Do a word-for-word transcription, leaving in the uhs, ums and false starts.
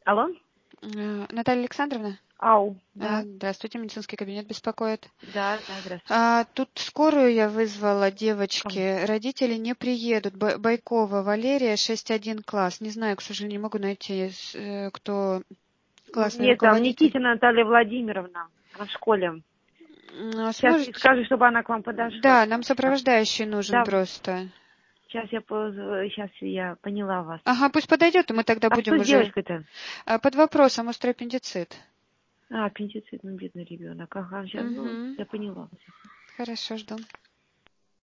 Алло? Э, Наталья Александровна? Ау, А, да. Здравствуйте, медицинский кабинет беспокоит. Да, да, здравствуйте. А, тут скорую я вызвала, Кому? девочки. Родители не приедут. Б- Байкова Валерия, шесть один класс. Не знаю, к сожалению, не могу найти, с- э, кто классный Нет, там руководитель. Никитина Наталья Владимировна. Она в школе. М, а Сейчас ей Сможете? скажу, чтобы она к вам подошла. Да, нам сопровождающий нужен Да, просто. сейчас я, сейчас я поняла вас. Ага, пусть подойдет, и мы тогда А что будем с уже... девочкой-то? А, Под вопросом острый аппендицит. А, аппендицит, ну, бедный ребенок. Ага, сейчас, ну, Угу. я поняла. Хорошо, жду.